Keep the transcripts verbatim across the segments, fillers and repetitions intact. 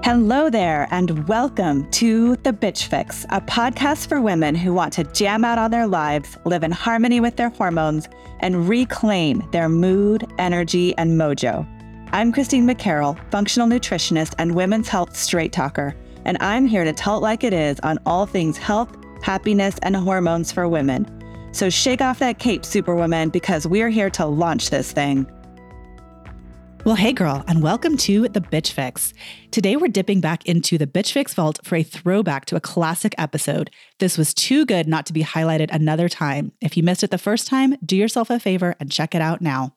Hello there, and welcome to The Bitch Fix, a podcast for women who want to jam out on their lives, live in harmony with their hormones, and reclaim their mood, energy, and mojo. I'm Christine McCarroll, functional nutritionist and women's health straight talker, and I'm here to tell it like it is on all things health, happiness, and hormones for women. So shake off that cape, superwoman, because we're here to launch this thing. Well, hey girl, and welcome to The Bitch Fix. Today we're dipping back into the Bitch Fix vault for a throwback to a classic episode. This was too good not to be highlighted another time. If you missed it the first time, do yourself a favor and check it out now.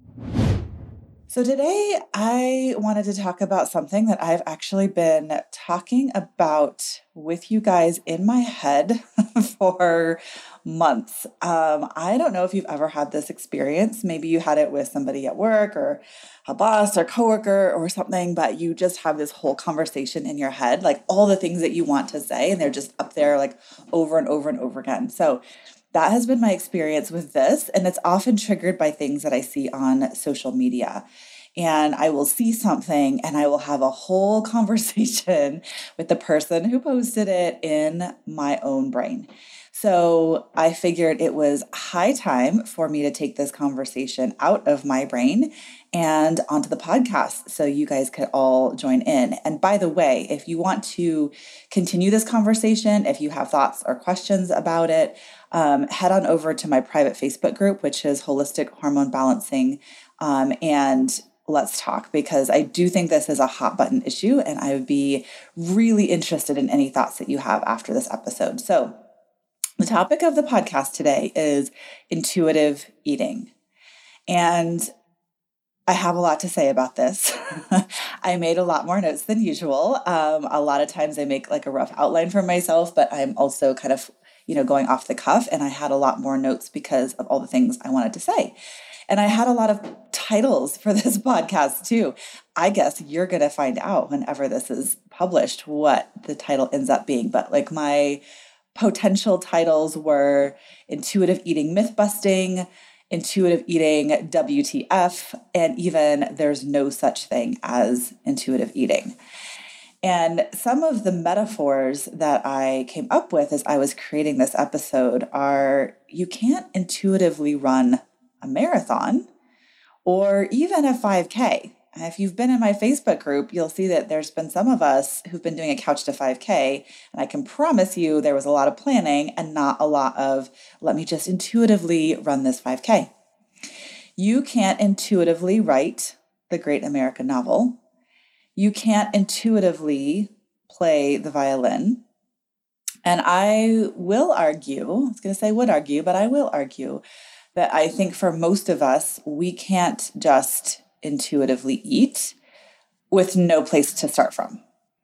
So today I wanted to talk about something that I've actually been talking about with you guys in my head for months. Um, I don't know if you've ever had this experience. Maybe you had it with somebody at work or a boss or coworker or something, but you just have this whole conversation in your head, like all the things that you want to say, and they're just up there like over and over and over again. So that has been my experience with this, and it's often triggered by things that I see on social media. And I will see something and I will have a whole conversation with the person who posted it in my own brain. So I figured it was high time for me to take this conversation out of my brain and onto the podcast so you guys could all join in. And by the way, if you want to continue this conversation, if you have thoughts or questions about it, um, head on over to my private Facebook group, which is Holistic Hormone Balancing, um, and let's talk, because I do think this is a hot button issue and I would be really interested in any thoughts that you have after this episode. So the topic of the podcast today is intuitive eating. And I have a lot to say about this. I made a lot more notes than usual. Um, a lot of times I make like a rough outline for myself, but I'm also kind of, you know, going off the cuff, and I had a lot more notes because of all the things I wanted to say. And I had a lot of titles for this podcast too. I guess you're going to find out whenever this is published what the title ends up being. But like my potential titles were Intuitive Eating Myth Busting, Intuitive Eating W T F, and even There's No Such Thing as Intuitive Eating. And some of the metaphors that I came up with as I was creating this episode are, you can't intuitively run a marathon or even a five K. If you've been in my Facebook group, you'll see that there's been some of us who've been doing a couch to five K, and I can promise you there was a lot of planning and not a lot of, let me just intuitively run this five K. You can't intuitively write the great American novel. You can't intuitively play the violin. And I will argue, I was going to say would argue, but I will argue that I think for most of us, we can't just intuitively eat with no place to start from.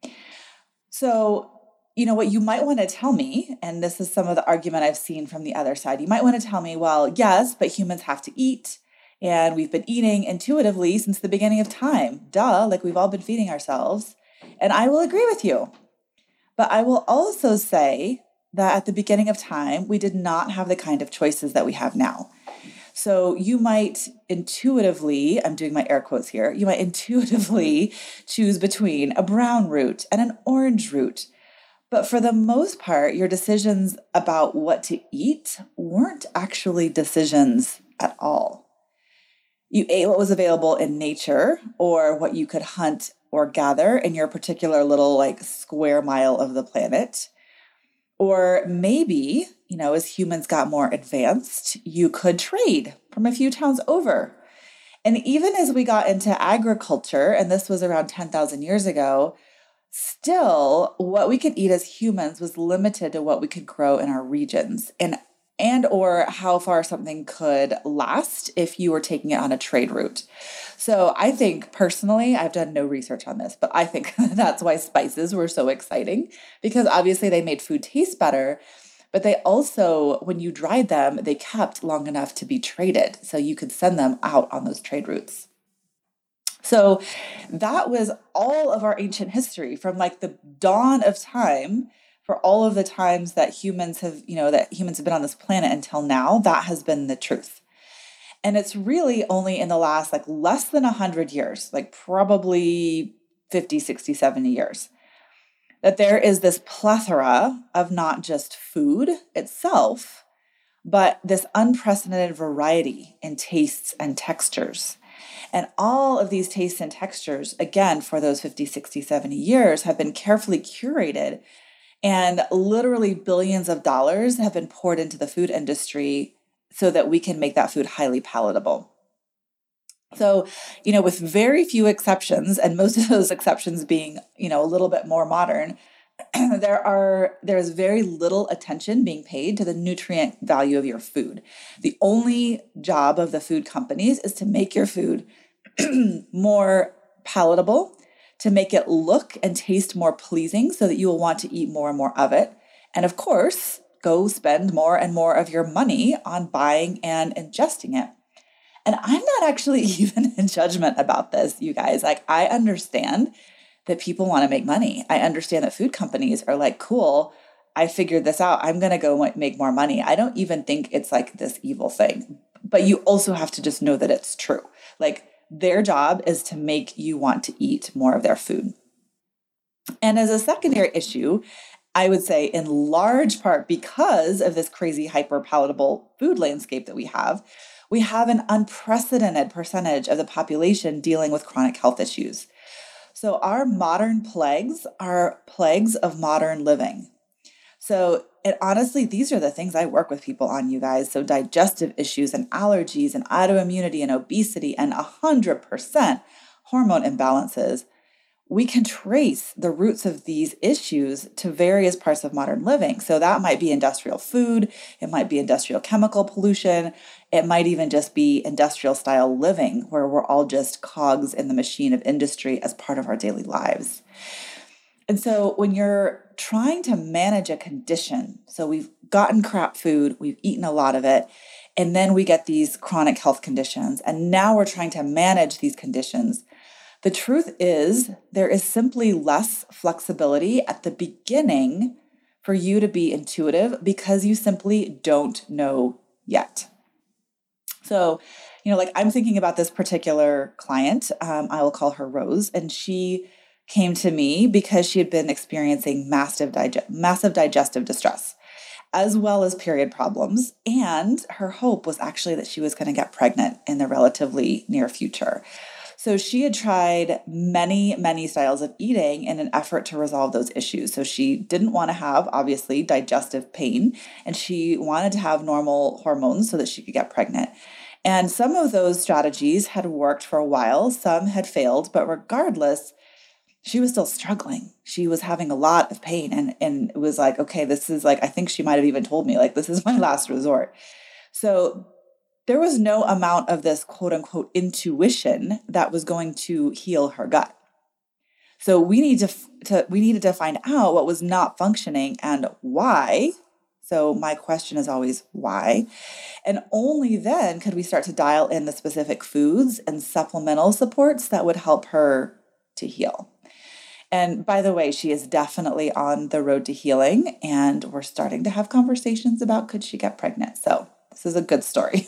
So, you know, what you might want to tell me, and this is some of the argument I've seen from the other side, you might want to tell me, well, yes, but humans have to eat, and we've been eating intuitively since the beginning of time. Duh, like we've all been feeding ourselves. And I will agree with you. But I will also say that at the beginning of time, we did not have the kind of choices that we have now. So you might intuitively, I'm doing my air quotes here, you might intuitively choose between a brown root and an orange root. But for the most part, your decisions about what to eat weren't actually decisions at all. You ate what was available in nature or what you could hunt or gather in your particular little like square mile of the planet. Or maybe, you know, as humans got more advanced, you could trade from a few towns over. And even as we got into agriculture, and this was around ten thousand years ago, still what we could eat as humans was limited to what we could grow in our regions and and or how far something could last if you were taking it on a trade route. So I think personally, I've done no research on this, but I think that's why spices were so exciting, because obviously they made food taste better, but they also, when you dried them, they kept long enough to be traded. So you could send them out on those trade routes. So that was all of our ancient history from like the dawn of time. For all of the times that humans have, you know, that humans have been on this planet until now, that has been the truth. And it's really only in the last like less than a hundred years, like probably fifty, sixty, seventy years. That there is this plethora of not just food itself, but this unprecedented variety in tastes and textures. And all of these tastes and textures, again, for those fifty, sixty, seventy years, have been carefully curated. And literally billions of dollars have been poured into the food industry so that we can make that food highly palatable. So, you know, with very few exceptions, and most of those exceptions being, you know, a little bit more modern, there are there's very little attention being paid to the nutrient value of your food. The only job of the food companies is to make your food more palatable, to make it look and taste more pleasing so that you will want to eat more and more of it. And of course, go spend more and more of your money on buying and ingesting it. And I'm not actually even in judgment about this, you guys. Like, I understand that people want to make money. I understand that food companies are like, cool, I figured this out. I'm going to go make more money. I don't even think it's like this evil thing. But you also have to just know that it's true. Like, their job is to make you want to eat more of their food. And as a secondary issue, I would say in large part because of this crazy hyper palatable food landscape that we have, we have an unprecedented percentage of the population dealing with chronic health issues. So our modern plagues are plagues of modern living. So and honestly, these are the things I work with people on, you guys. So digestive issues and allergies and autoimmunity and obesity and one hundred percent hormone imbalances. We can trace the roots of these issues to various parts of modern living. So that might be industrial food. It might be industrial chemical pollution. It might even just be industrial style living where we're all just cogs in the machine of industry as part of our daily lives. And so when you're trying to manage a condition, so we've gotten crap food, we've eaten a lot of it, and then we get these chronic health conditions, and now we're trying to manage these conditions. The truth is there is simply less flexibility at the beginning for you to be intuitive because you simply don't know yet. So, you know, like I'm thinking about this particular client, um, I will call her Rose, and she came to me because she had been experiencing massive, dig- massive digestive distress, as well as period problems. And her hope was actually that she was going to get pregnant in the relatively near future. So she had tried many, many styles of eating in an effort to resolve those issues. So she didn't want to have, obviously, digestive pain, and she wanted to have normal hormones so that she could get pregnant. And some of those strategies had worked for a while, some had failed, but regardless, she was still struggling. She was having a lot of pain, and, and it was like, okay, this is like, I think she might have even told me, like, this is my last resort. So there was no amount of this quote unquote intuition that was going to heal her gut. So we need to, to we needed to find out what was not functioning and why. So my question is always why. And only then could we start to dial in the specific foods and supplemental supports that would help her to heal. And by the way, she is definitely on the road to healing, and we're starting to have conversations about could she get pregnant. So this is a good story.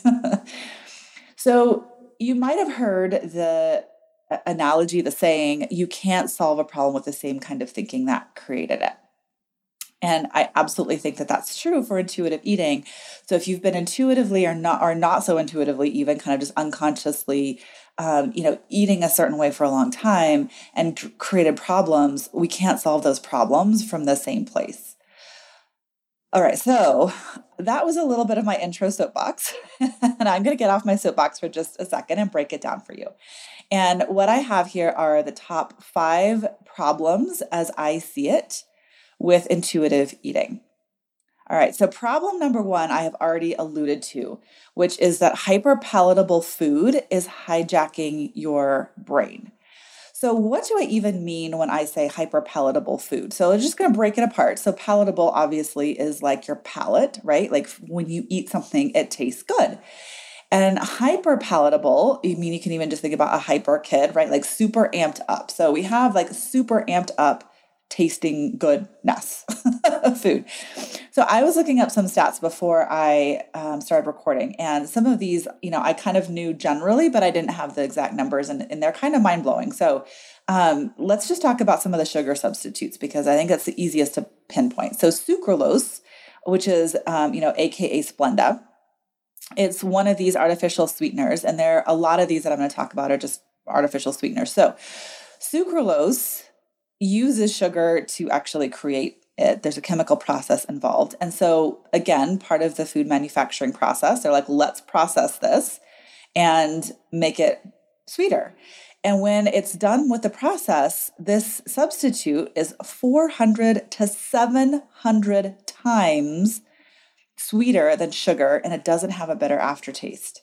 So you might have heard the analogy, the saying, you can't solve a problem with the same kind of thinking that created it. And I absolutely think that that's true for intuitive eating. So if you've been intuitively or not, or not so intuitively, even kind of just unconsciously, um, you know, eating a certain way for a long time and t- created problems, we can't solve those problems from the same place. All right, so that was a little bit of my intro soapbox, and I'm going to get off my soapbox for just a second and break it down for you. And what I have here are the top five problems as I see it with intuitive eating. All right, so problem number one, I have already alluded to, which is that hyperpalatable food is hijacking your brain. So what do I even mean when I say hyperpalatable food? So I'm just going to break it apart. So palatable obviously is like your palate, right? Like when you eat something, it tastes good. And hyperpalatable, I mean, you can even just think about a hyper kid, right? Like super amped up. So we have like super amped up tasting goodness. food. So I was looking up some stats before I um, started recording, and some of these, you know, I kind of knew generally, but I didn't have the exact numbers, and, and they're kind of mind blowing. So um, let's just talk about some of the sugar substitutes, because I think that's the easiest to pinpoint. So sucralose, which is, um, you know, A K A Splenda. It's one of these artificial sweeteners, and there are a lot of these that I'm going to talk about are just artificial sweeteners. So sucralose uses sugar to actually create it. There's a chemical process involved. And so again, part of the food manufacturing process, they're like, let's process this and make it sweeter. And when it's done with the process, this substitute is four hundred to seven hundred times sweeter than sugar, and it doesn't have a bitter aftertaste.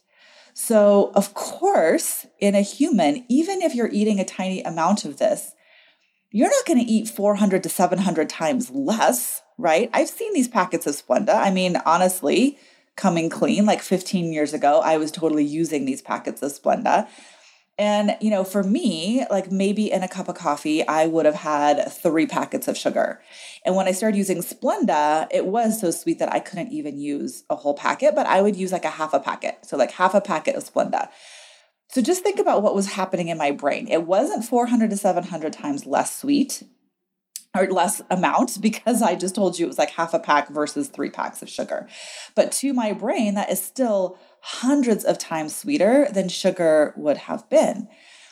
So of course, in a human, even if you're eating a tiny amount of this, you're not going to eat four hundred to seven hundred times less, right? I've seen these packets of Splenda. I mean, honestly, coming clean, like fifteen years ago, I was totally using these packets of Splenda. And, you know, for me, like maybe in a cup of coffee, I would have had three packets of sugar. And when I started using Splenda, it was so sweet that I couldn't even use a whole packet, but I would use like a half a packet. So like half a packet of Splenda. So just think about what was happening in my brain. It wasn't four hundred to seven hundred times less sweet or less amount, because I just told you it was like half a pack versus three packs of sugar. But to my brain, that is still hundreds of times sweeter than sugar would have been.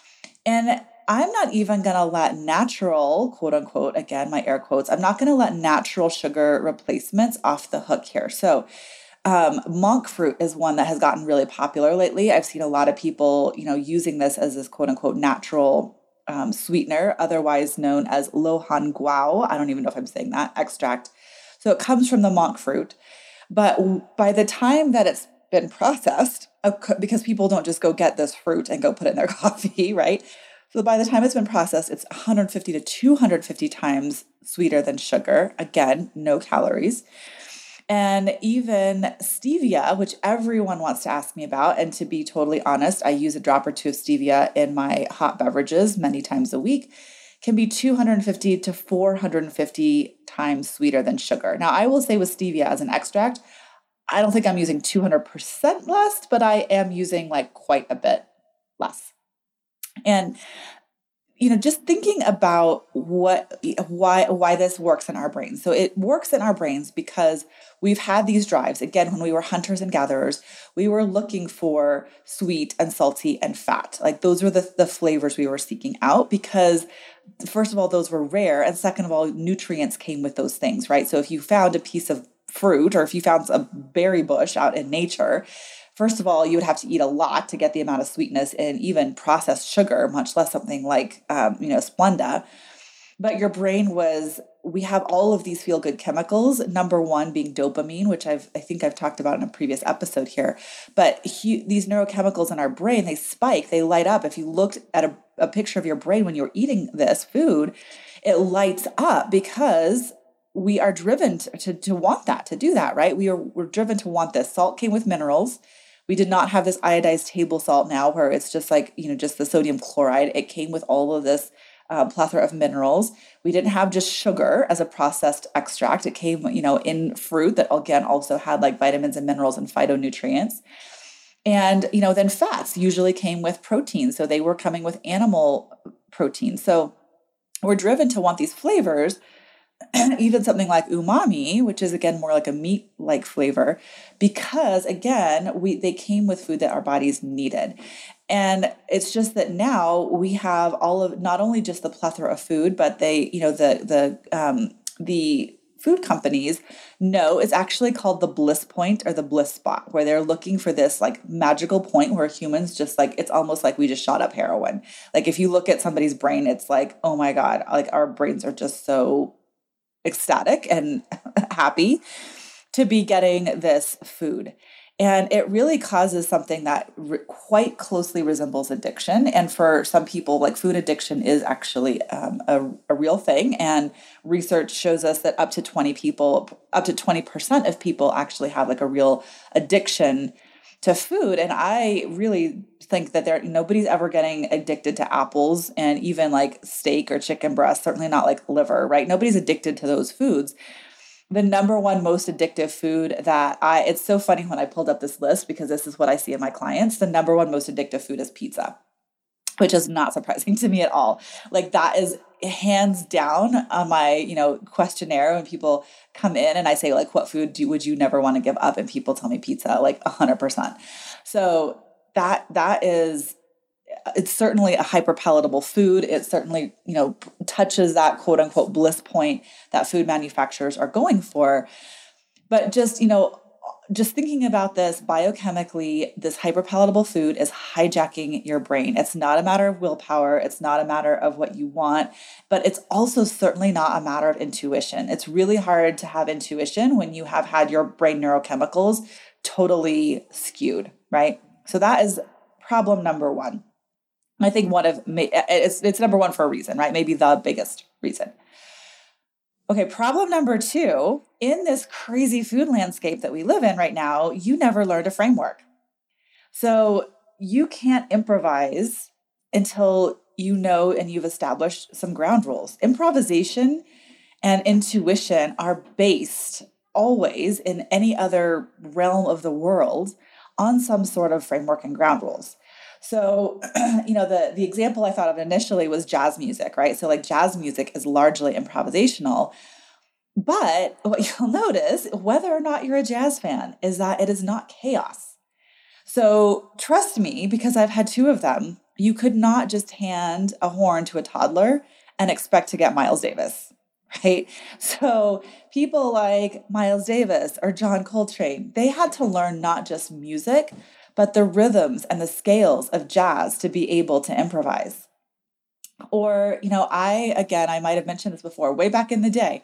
And I'm not even going to let natural, quote unquote, again, my air quotes, I'm not going to let natural sugar replacements off the hook here. So Um, monk fruit is one that has gotten really popular lately. I've seen a lot of people, you know, using this as this quote unquote natural um, sweetener, otherwise known as lohan guao. I don't even know if I'm saying that extract. So it comes from the monk fruit. But by the time that it's been processed, because people don't just go get this fruit and go put it in their coffee, right? So by the time it's been processed, it's one hundred fifty to two hundred fifty times sweeter than sugar. Again, no calories. And even stevia, which everyone wants to ask me about, and to be totally honest, I use a drop or two of stevia in my hot beverages many times a week, can be two hundred fifty to four hundred fifty times sweeter than sugar. Now, I will say with stevia as an extract, I don't think I'm using two hundred percent less, but I am using like quite a bit less. And you know, just thinking about what, why, why this works in our brains. So it works in our brains because we've had these drives. Again, when we were hunters and gatherers, we were looking for sweet and salty and fat. Like those were the, the flavors we were seeking out, because first of all, those were rare. And second of all, nutrients came with those things, right? So if you found a piece of fruit, or if you found a berry bush out in nature, first of all, you would have to eat a lot to get the amount of sweetness in even processed sugar, much less something like, um, you know, Splenda. But your brain was, we have all of these feel-good chemicals, number one being dopamine, which I've, I think I've talked about in a previous episode here. But he, these neurochemicals in our brain, they spike, they light up. If you looked at a, a picture of your brain when you're eating this food, it lights up because we are driven to, to, to want that, to do that, right? We are, we're driven to want this. Salt came with minerals. We did not have this iodized table salt now where it's just like, you know, just the sodium chloride. It came with all of this uh, plethora of minerals. We didn't have just sugar as a processed extract. It came, you know, in fruit that again also had like vitamins and minerals and phytonutrients. And, you know, then fats usually came with protein. So they were coming with animal protein. So we're driven to want these flavors. Even something like umami, which is again more like a meat-like flavor, because again, we they came with food that our bodies needed. And it's just that now we have all of not only just the plethora of food, but they, you know, the the um, the food companies know it's actually called the bliss point or the bliss spot, where they're looking for this like magical point where humans just like, it's almost like we just shot up heroin. Like if you look at somebody's brain, it's like, oh my God, like our brains are just so ecstatic and happy to be getting this food. And it really causes something that re- quite closely resembles addiction. And for some people, like food addiction is actually um, a, a real thing. And research shows us that up to twenty people, up to twenty percent of people actually have like a real addiction to food. And I really think that there nobody's ever getting addicted to apples and even like steak or chicken breast, certainly not like liver, right? Nobody's addicted to those foods. the number one most addictive food that I, it's so funny when I pulled up this list because this is what I see in my clients. The number one most addictive food is pizza, which is not surprising to me at all. Like that is hands down on my, you know, questionnaire when people come in and I say like, what food do would you never want to give up? And people tell me pizza, like a hundred percent. So that, that is, it's certainly a hyper palatable food. It certainly, you know, touches that quote unquote bliss point that food manufacturers are going for. But just, you know, just thinking about this biochemically, this hyperpalatable food is hijacking your brain. It's not a matter of willpower. It's not a matter of what you want, but it's also certainly not a matter of intuition. It's really hard to have intuition when you have had your brain neurochemicals totally skewed, right? So that is problem number one. I think one of, it's, it's number one for a reason, right? Maybe the biggest reason. Okay, problem number two, in this crazy food landscape that we live in right now, you never learned a framework. So you can't improvise until you know and you've established some ground rules. Improvisation and intuition are based always in any other realm of the world on some sort of framework and ground rules. So, you know, the, the example I thought of initially was jazz music, right? So like jazz music is largely improvisational, but what you'll notice, whether or not you're a jazz fan, is that it is not chaos. So trust me, because I've had two of them, you could not just hand a horn to a toddler and expect to get Miles Davis, right? So people like Miles Davis or John Coltrane, they had to learn not just music, but the rhythms and the scales of jazz to be able to improvise. Or, you know, I, again, I might have mentioned this before, way back in the day,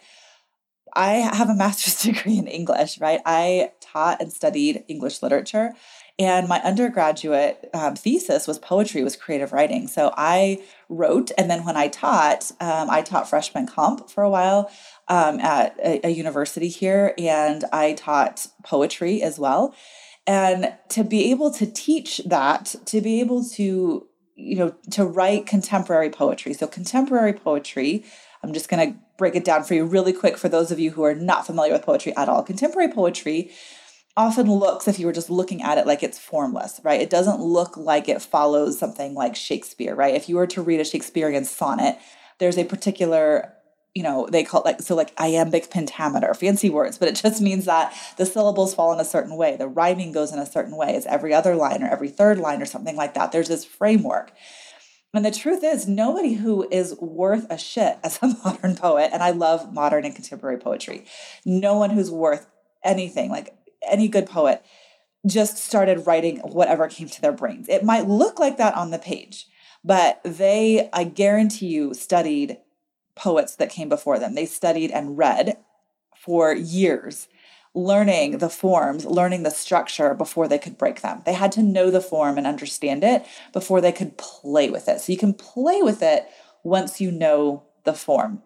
I have a master's degree in English, right? I taught and studied English literature, and my undergraduate um, thesis was poetry, was creative writing. So I wrote, and then when I taught, um, I taught freshman comp for a while um, at a, a university here, and I taught poetry as well. And to be able to teach that, to be able to, you know, to write contemporary poetry. So contemporary poetry, I'm just going to break it down for you really quick for those of you who are not familiar with poetry at all. Contemporary poetry often looks, if you were just looking at it, like it's formless, right? It doesn't look like it follows something like Shakespeare, right? If you were to read a Shakespearean sonnet, there's a particular, you know, they call it like, so like iambic pentameter, fancy words, but it just means that the syllables fall in a certain way. The rhyming goes in a certain way. It's every other line or every third line or something like that. There's this framework. And the truth is, nobody who is worth a shit as a modern poet, and I love modern and contemporary poetry, no one who's worth anything, like any good poet, just started writing whatever came to their brains. It might look like that on the page, but they, I guarantee you, studied poets that came before them. They studied and read for years, learning the forms, learning the structure before they could break them. They had to know the form and understand it before they could play with it. So you can play with it once you know the form.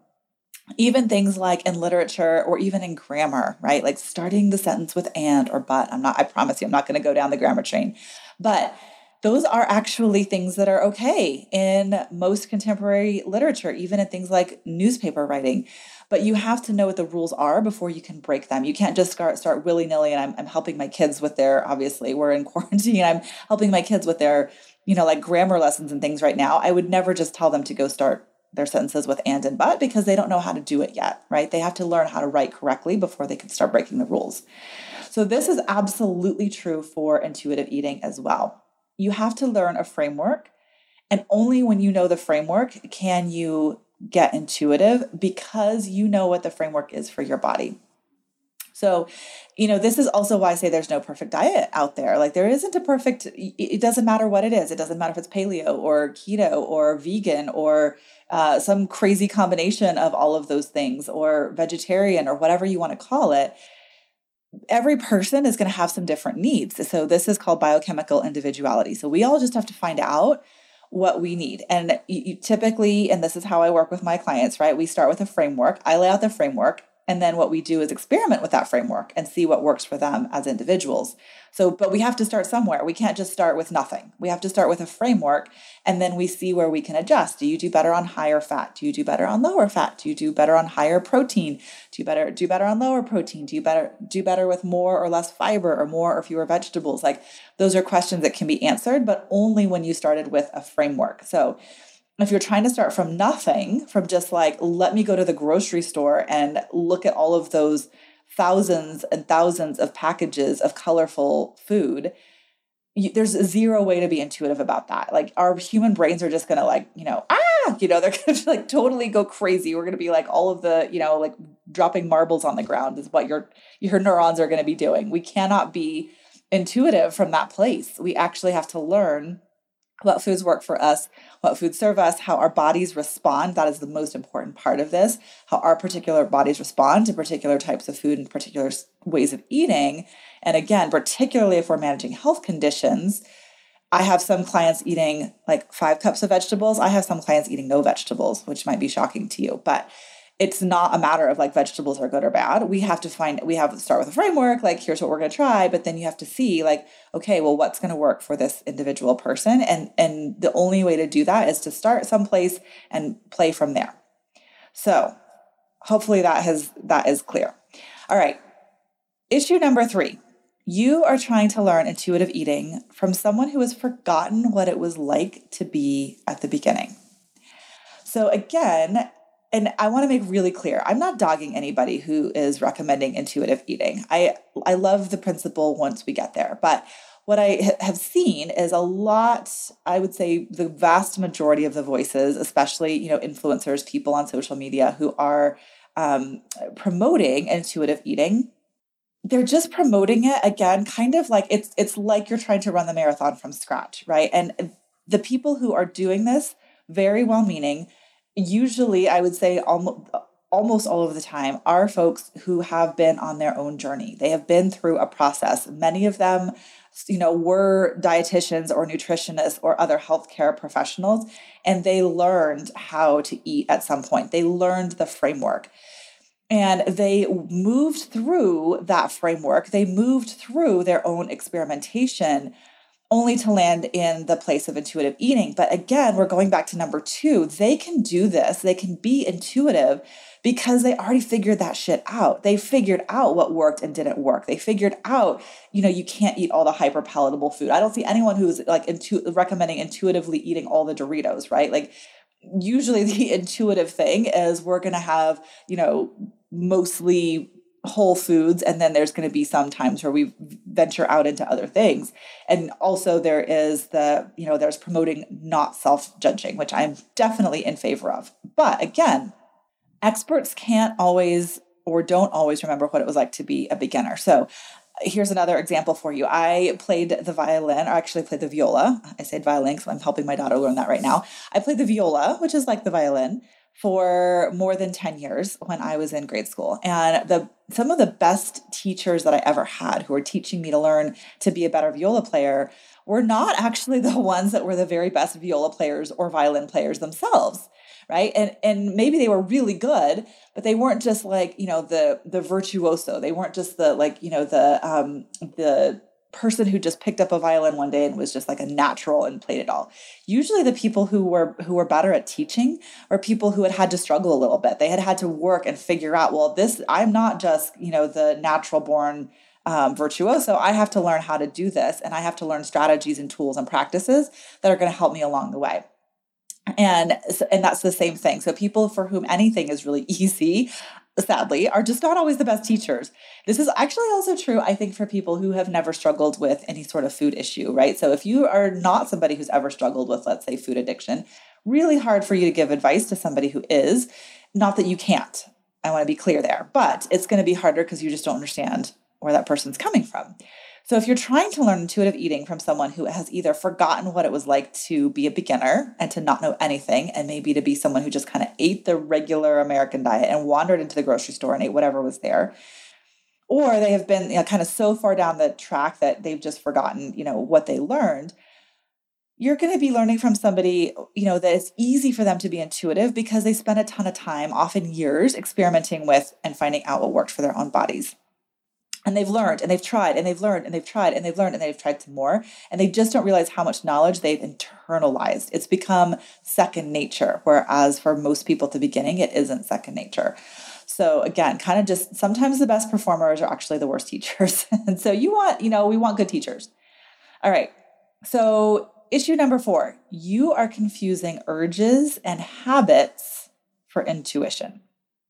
Even things like in literature or even in grammar, right? Like starting the sentence with and or but. I'm not, I promise you, I'm not going to go down the grammar train, but those are actually things that are okay in most contemporary literature, even in things like newspaper writing. But you have to know what the rules are before you can break them. You can't just start, start willy-nilly. And I'm, I'm helping my kids with their, obviously, we're in quarantine. I'm helping my kids with their, you know, like grammar lessons and things right now. I would never just tell them to go start their sentences with and and but because they don't know how to do it yet, right? They have to learn how to write correctly before they can start breaking the rules. So this is absolutely true for intuitive eating as well. You have to learn a framework, and only when you know the framework can you get intuitive, because you know what the framework is for your body. So, you know, this is also why I say there's no perfect diet out there. Like there isn't a perfect, it doesn't matter what it is. It doesn't matter if it's paleo or keto or vegan or uh, some crazy combination of all of those things, or vegetarian or whatever you want to call it. Every person is going to have some different needs. So this is called biochemical individuality. So we all just have to find out what we need. And you, you typically, and this is how I work with my clients, right? We start with a framework. I lay out the framework. And then what we do is experiment with that framework and see what works for them as individuals. So, but we have to start somewhere. We can't just start with nothing. We have to start with a framework, and then we see where we can adjust. Do you do better on higher fat? Do you do better on lower fat? Do you do better on higher protein? Do you better do better on lower protein? Do you better do better with more or less fiber, or more or fewer vegetables? Like, those are questions that can be answered, but only when you started with a framework. So if you're trying to start from nothing, from just like, let me go to the grocery store and look at all of those thousands and thousands of packages of colorful food, you, there's zero way to be intuitive about that. Like, our human brains are just going to like, you know, ah, you know, they're going to like totally go crazy. We're going to be like all of the, you know, like dropping marbles on the ground is what your, your neurons are going to be doing. We cannot be intuitive from that place. We actually have to learn what foods work for us, what foods serve us, how our bodies respond. That is the most important part of this, how our particular bodies respond to particular types of food and particular ways of eating. And again, particularly if we're managing health conditions, I have some clients eating like five cups of vegetables. I have some clients eating no vegetables, which might be shocking to you, but it's not a matter of like vegetables are good or bad. We have to find, we have to start with a framework, like here's what we're going to try, but then you have to see like, okay, well, what's going to work for this individual person? And, and the only way to do that is to start someplace and play from there. So hopefully that has, that is clear. All right. Issue number three, you are trying to learn intuitive eating from someone who has forgotten what it was like to be at the beginning. So again, and I want to make really clear, I'm not dogging anybody who is recommending intuitive eating. I, I love the principle once we get there. But what I have seen is a lot, I would say the vast majority of the voices, especially, you know, influencers, people on social media who are um, promoting intuitive eating, they're just promoting it again, kind of like it's it's like you're trying to run the marathon from scratch, right? And the people who are doing this, very well-meaning, usually, I would say almost, almost all of the time, are folks who have been on their own journey. They have been through a process. Many of them, you know, were dietitians or nutritionists or other healthcare professionals, and they learned how to eat at some point. They learned the framework. And they moved through that framework. They moved through their own experimentation only to land in the place of intuitive eating. But again, we're going back to number two. They can do this. They can be intuitive because they already figured that shit out. They figured out what worked and didn't work. They figured out, you know, you can't eat all the hyper palatable food. I don't see anyone who's like intu- recommending intuitively eating all the Doritos, right? Like, usually the intuitive thing is we're going to have, you know, mostly whole foods. And then there's going to be some times where we venture out into other things. And also there is the, you know, there's promoting not self-judging, which I'm definitely in favor of. But again, experts can't always or don't always remember what it was like to be a beginner. So here's another example for you. I played the violin, or actually played the viola. I said violin because I'm helping my daughter learn that right now. I played the viola, which is like the violin, for more than ten years when I was in grade school. And the some of the best teachers that I ever had who were teaching me to learn to be a better viola player were not actually the ones that were the very best viola players or violin players themselves, right? And and maybe they were really good, but they weren't just like, you know, the the virtuoso. They weren't just the like, you know, the um the person who just picked up a violin one day and was just like a natural and played it all. Usually the people who were who were better at teaching are people who had had to struggle a little bit. They had had to work and figure out, well, this, I'm not just, you know, the natural born um, virtuoso. I have to learn how to do this, and I have to learn strategies and tools and practices that are going to help me along the way. And, and that's the same thing. So people for whom anything is really easy, sadly, are just not always the best teachers. This is actually also true, I think, for people who have never struggled with any sort of food issue, right? So if you are not somebody who's ever struggled with, let's say, food addiction, really hard for you to give advice to somebody who is. Not that you can't. I want to be clear there, but it's going to be harder because you just don't understand where that person's coming from. So if you're trying to learn intuitive eating from someone who has either forgotten what it was like to be a beginner and to not know anything, and maybe to be someone who just kind of ate the regular American diet and wandered into the grocery store and ate whatever was there, or they have been, you know, kind of so far down the track that they've just forgotten, you know, what they learned, you're going to be learning from somebody, you know, that it's easy for them to be intuitive because they spend a ton of time, often years, experimenting with and finding out what worked for their own bodies. And they've learned and they've tried and they've learned and they've tried and they've learned and they've tried some more. And they just don't realize how much knowledge they've internalized. It's become second nature. Whereas for most people at the beginning, it isn't second nature. So again, kind of just sometimes the best performers are actually the worst teachers. And so you want, you know, we want good teachers. All right. So issue number four, you are confusing urges and habits for intuition.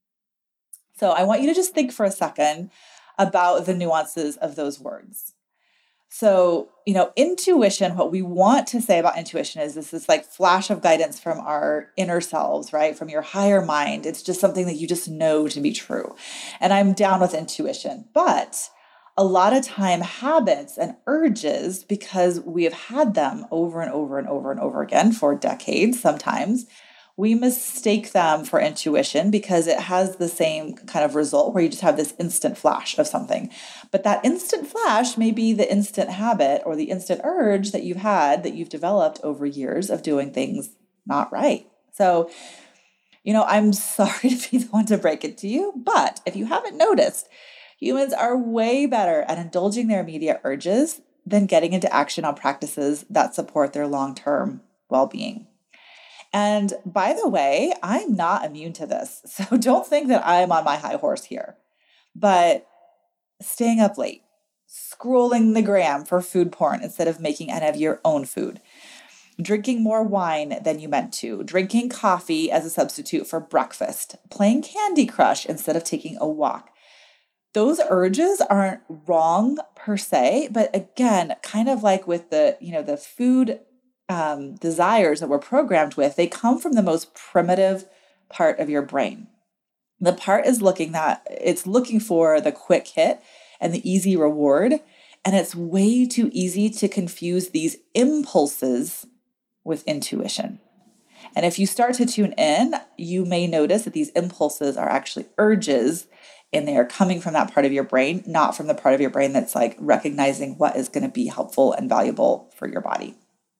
So I want you to just think for a second about the nuances of those words. So, you know, intuition, what we want to say about intuition is this is like flash of guidance from our inner selves, right? From your higher mind. It's just something that you just know to be true. And I'm down with intuition. But a lot of time habits and urges, because we have had them over and over and over and over again for decades sometimes, we mistake them for intuition because it has the same kind of result where you just have this instant flash of something. But that instant flash may be the instant habit or the instant urge that you've had, that you've developed over years of doing things not right. So, you know, I'm sorry to be the one to break it to you, but if you haven't noticed, humans are way better at indulging their immediate urges than getting into action on practices that support their long-term well-being. And by the way, I'm not immune to this. So don't think that I'm on my high horse here. But staying up late, scrolling the gram for food porn instead of making any of your own food, drinking more wine than you meant to, drinking coffee as a substitute for breakfast, playing Candy Crush instead of taking a walk. Those urges aren't wrong per se, but again, kind of like with the, you know, the food Um, desires that we're programmed with, they come from the most primitive part of your brain. The part is looking that it's looking for the quick hit and the easy reward. And it's way too easy to confuse these impulses with intuition. And if you start to tune in, you may notice that these impulses are actually urges, and they are coming from that part of your brain, not from the part of your brain that's like recognizing what is going to be helpful and valuable for your body.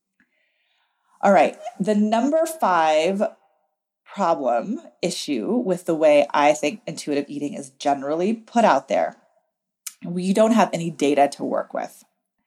All right, the number five problem issue with the way I think intuitive eating is generally put out there, we don't have any data to work with.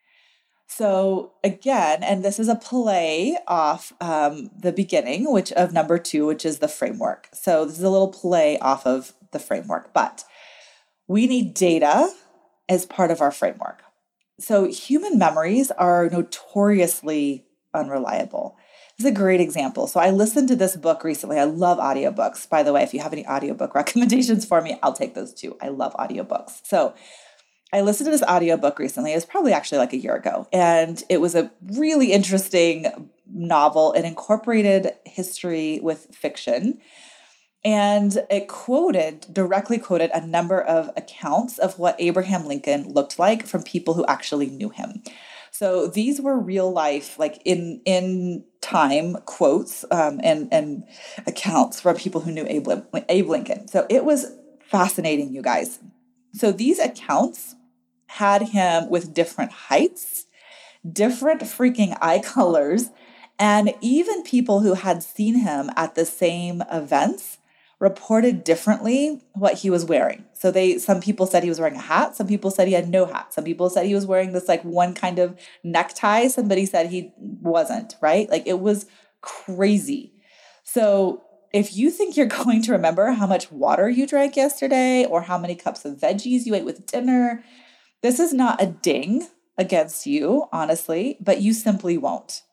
So again, and this is a play off um, the beginning, which of number two, which is the framework. So this is a little play off of the framework, but we need data as part of our framework. So human memories are notoriously unreliable. This is a great example. So I listened to this book recently. I love audiobooks. By the way, if you have any audiobook recommendations for me, I'll take those too. I love audiobooks. So I listened to this audiobook recently. It was probably actually like a year ago. And it was a really interesting novel. It incorporated history with fiction. And it quoted, directly quoted a number of accounts of what Abraham Lincoln looked like from people who actually knew him. So these were real life, like in in time quotes um, and, and accounts from people who knew Abe, Abe Lincoln. So it was fascinating, you guys. So these accounts had him with different heights, different freaking eye colors, and even people who had seen him at the same events reported differently what he was wearing. So they, some people said he was wearing a hat. Some people said he had no hat. Some people said he was wearing this like one kind of necktie. Somebody said he wasn't, right? Like it was crazy. So if you think you're going to remember how much water you drank yesterday or how many cups of veggies you ate with dinner, this is not a ding against you, honestly, but you simply won't.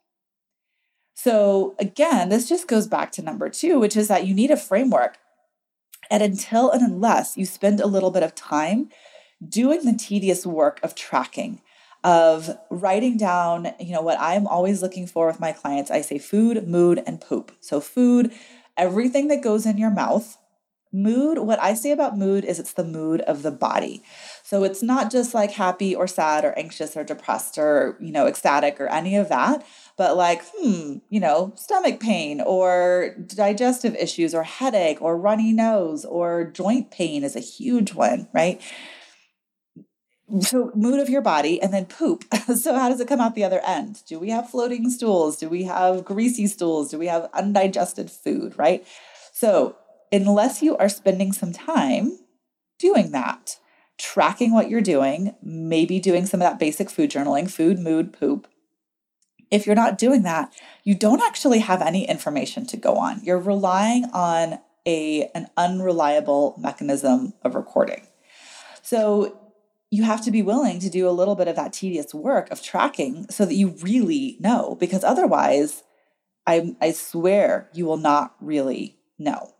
So again, this just goes back to number two, which is that you need a framework. And until and unless you spend a little bit of time doing the tedious work of tracking, of writing down, you know, what I'm always looking for with my clients, I say food, mood, and poop. So food, everything that goes in your mouth. Mood, what I say about mood is it's the mood of the body. So it's not just like happy or sad or anxious or depressed or, you know, ecstatic or any of that, but like, hmm, you know, stomach pain or digestive issues or headache or runny nose or joint pain is a huge one, right? So mood of your body, and then poop. So how does it come out the other end? Do we have floating stools? Do we have greasy stools? Do we have undigested food, right? So unless you are spending some time doing that, tracking what you're doing, maybe doing some of that basic food journaling, food, mood, poop. If you're not doing that, you don't actually have any information to go on. You're relying on a, an unreliable mechanism of recording. So you have to be willing to do a little bit of that tedious work of tracking so that you really know, because otherwise, I, I swear you will not really know.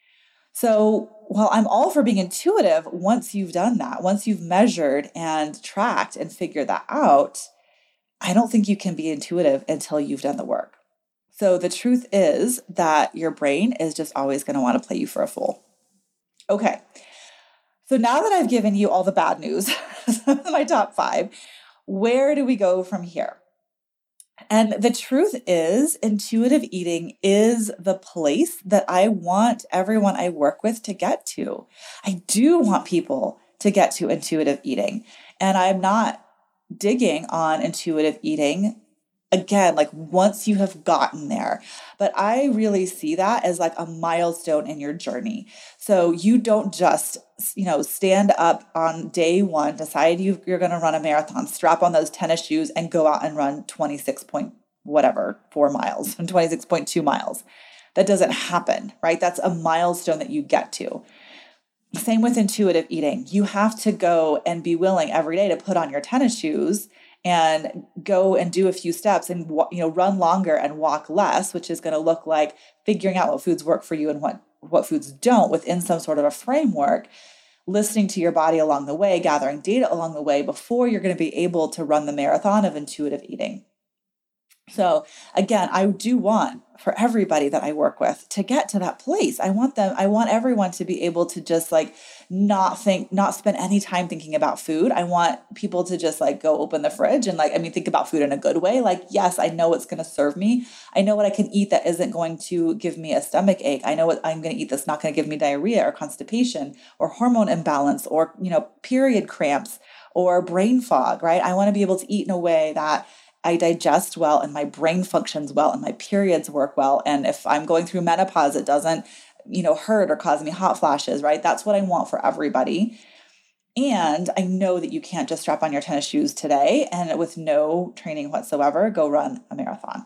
So while I'm all for being intuitive, once you've done that, once you've measured and tracked and figured that out, I don't think you can be intuitive until you've done the work. So the truth is that your brain is just always going to want to play you for a fool. Okay. So now that I've given you all the bad news, my top five, where do we go from here? And the truth is, intuitive eating is the place that I want everyone I work with to get to. I do want people to get to intuitive eating. And I'm not digging on intuitive eating again, like once you have gotten there. But I really see that as like a milestone in your journey. So you don't just, you know, stand up on day one, decide you, you're going to run a marathon, strap on those tennis shoes and go out and run twenty-six point whatever, four miles and twenty-six point two miles. That doesn't happen, right? That's a milestone that you get to. Same with intuitive eating. You have to go and be willing every day to put on your tennis shoes and go and do a few steps and, you know, run longer and walk less, which is going to look like figuring out what foods work for you and what, what foods don't within some sort of a framework, listening to your body along the way, gathering data along the way before you're going to be able to run the marathon of intuitive eating. So again, I do want for everybody that I work with to get to that place. I want them, I want everyone to be able to just like not think, not spend any time thinking about food. I want people to just like go open the fridge and like, I mean, think about food in a good way. Like, yes, I know what's going to serve me. I know what I can eat that isn't going to give me a stomach ache. I know what I'm going to eat that's not going to give me diarrhea or constipation or hormone imbalance or, you know, period cramps or brain fog, right? I want to be able to eat in a way that I digest well and my brain functions well and my periods work well. And if I'm going through menopause, it doesn't, you know, hurt or cause me hot flashes, right? That's what I want for everybody. And I know that you can't just strap on your tennis shoes today and with no training whatsoever, go run a marathon.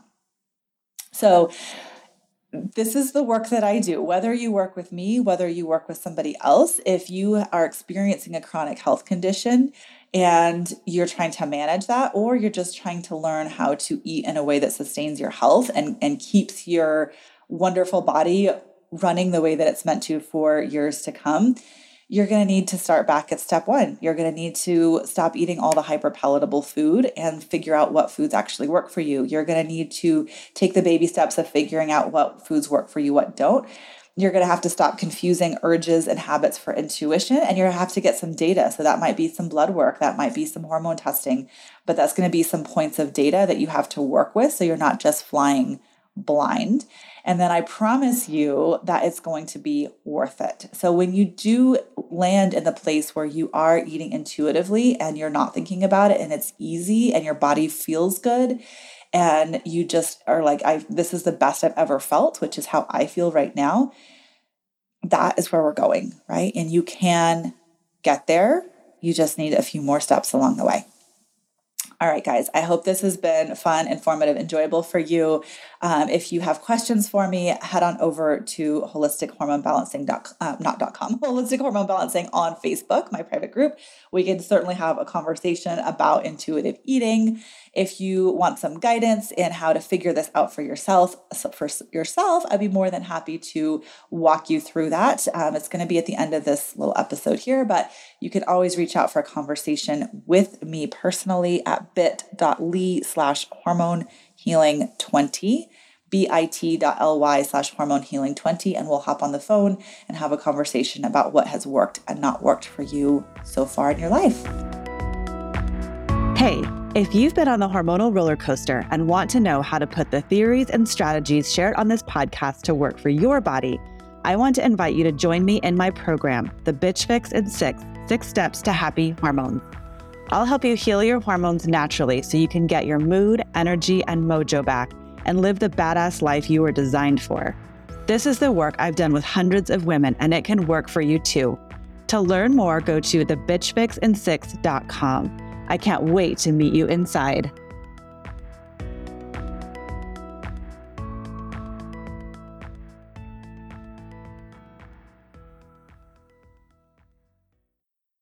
So this is the work that I do, whether you work with me, whether you work with somebody else. If you are experiencing a chronic health condition and you're trying to manage that, or you're just trying to learn how to eat in a way that sustains your health and, and keeps your wonderful body running the way that it's meant to for years to come, you're going to need to start back at step one. You're going to need to stop eating all the hyperpalatable food and figure out what foods actually work for you. You're going to need to take the baby steps of figuring out what foods work for you, what don't. You're going to have to stop confusing urges and habits for intuition, and you're going to have to get some data. So that might be some blood work, that might be some hormone testing, but that's going to be some points of data that you have to work with so you're not just flying blind. And then I promise you that it's going to be worth it. So when you do land in the place where you are eating intuitively and you're not thinking about it and it's easy and your body feels good and you just are like, I this is the best I've ever felt, which is how I feel right now, that is where we're going, right? And you can get there. You just need a few more steps along the way. All right, guys, I hope this has been fun, informative, enjoyable for you. Um, if you have questions for me, head on over to holistic hormone balancing, uh, not .com, Holistic Hormone Balancing on Facebook, my private group. We can certainly have a conversation about intuitive eating. If you want some guidance in how to figure this out for yourself, for yourself, I'd be more than happy to walk you through that. Um, it's going to be at the end of this little episode here, but you can always reach out for a conversation with me personally at bit.ly slash hormone healing 20, bit.ly slash hormone healing 20, and we'll hop on the phone and have a conversation about what has worked and not worked for you so far in your life. Hey, if you've been on the hormonal roller coaster and want to know how to put the theories and strategies shared on this podcast to work for your body, I want to invite you to join me in my program, The Bitch Fix in Six, Six Steps to Happy Hormones. I'll help you heal your hormones naturally so you can get your mood, energy, and mojo back and live the badass life you were designed for. This is the work I've done with hundreds of women, and it can work for you too. To learn more, go to the bitch fix in six dot com. I can't wait to meet you inside.